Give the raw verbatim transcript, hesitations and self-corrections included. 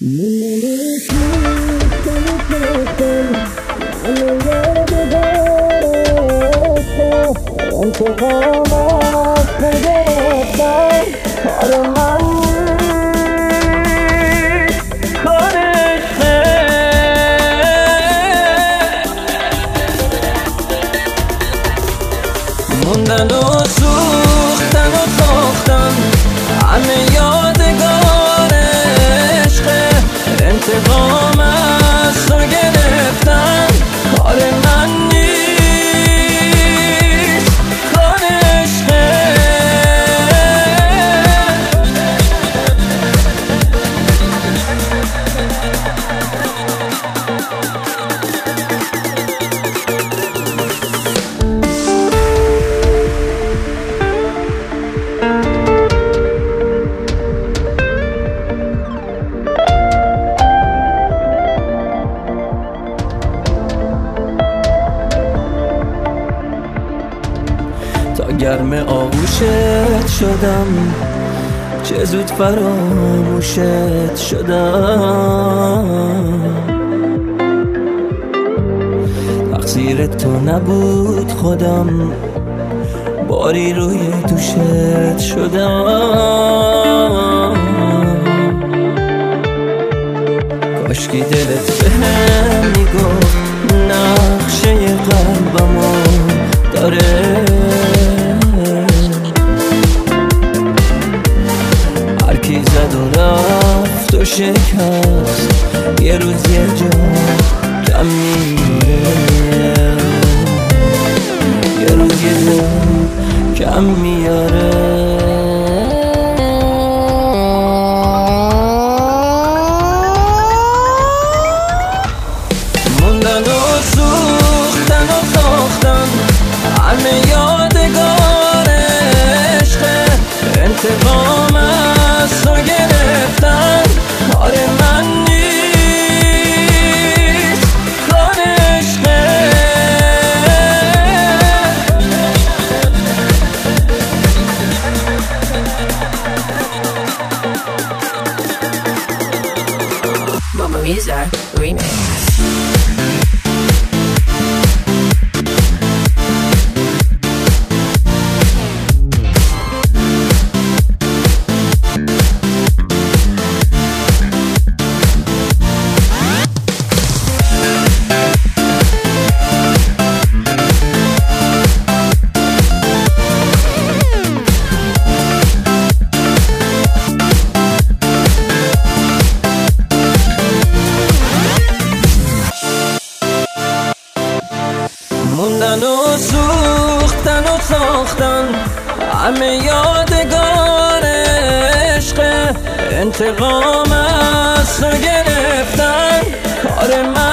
انتقام از تو گرفتم کار من نیست، کارشه. موندن و سوختن و ساختن همه یادگار عشقه. انتقام از تو گرفتن کار من نیست، تا گرم آغوشت شدم چه زود فراموشت شدم. تقصیر تو نبود خودم باری روی دوشت شدم. کاشکی دلت بهم میگفت نقشه قلبمو داره. هرکی زد و رفت و شکست یه روز یه جا کم میاره، یه روز یه جا کم میاره. موندن و سوختن و ساختن همه یادگار عشقه. انتقام از تو گرفتن کار من نیست، کار عشقه. Mama Misa Remix. موندن و سوختن و ساختن همه یادگار عشقه. انتقام از تو گرفتن کار من